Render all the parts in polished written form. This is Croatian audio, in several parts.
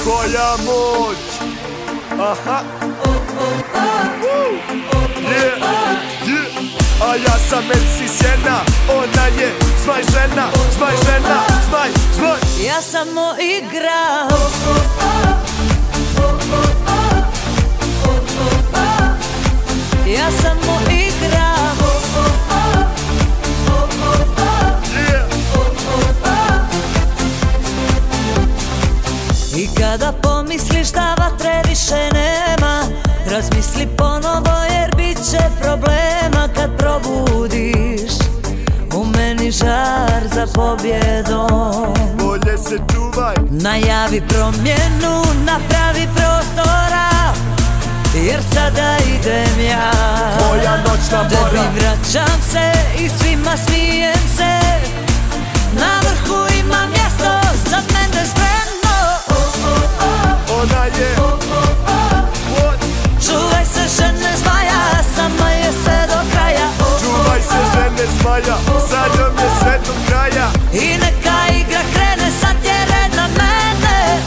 Koja moć. Aha. Yeah, yeah. A ja sam MC Sjena, ona je zmaj žena, zmaj žena, zmaj, zmaj. Ja samo igram. Ja samo igram. I kada pomisliš da vatre više nema, razmisli ponovo jer bit će problema kad probudiš u meni žar za pobjedom. Bolje se čuvaj. Najavi promjenu, napravi prostora, jer sada idem ja. Moja noćna mora. Tebi vraćam se i svima smijem se. Na vrhu ima mjesto za mene spremno. Ona je. Čuvaj se žene zmaja, sama je sve do kraja. Čuvaj se žene zmaja, sa njom je sve do kraja. I neka igra krene, sad je red na mene.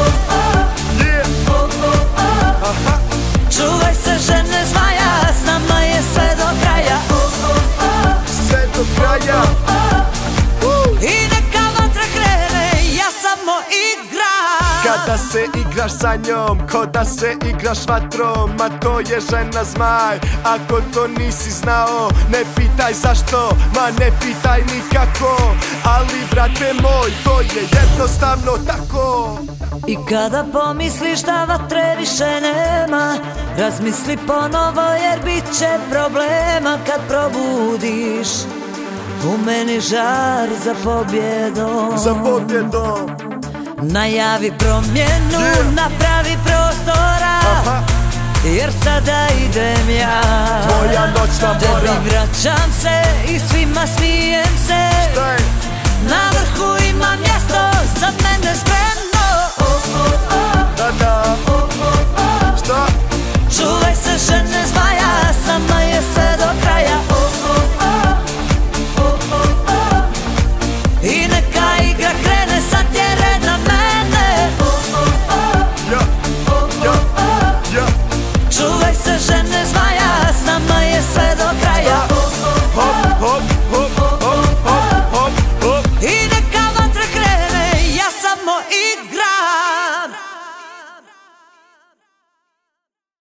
Aha. Čuvaj se žene zmaja, s nama je sve do kraja. Sve do kraja. I neka vatra krene, ja samo igram. Kada se igraš sa njom, ko da se igraš vatrom. A to je žena zmaj, ako to nisi znao. Ne pitaj zašto, ma ne pitaj nikako. Ali brate moj, to je jednostavno tako. I kada pomisliš da vatre više nema, razmisli ponovo jer bit će problema kad probudiš u meni žar za pobjedom. Za pobjedom. Najavi promjenu, napravi prostora. Aha. Jer sada idem ja. Moja noćna mora. Tebi vraćam se i svima smijem se. Šta je?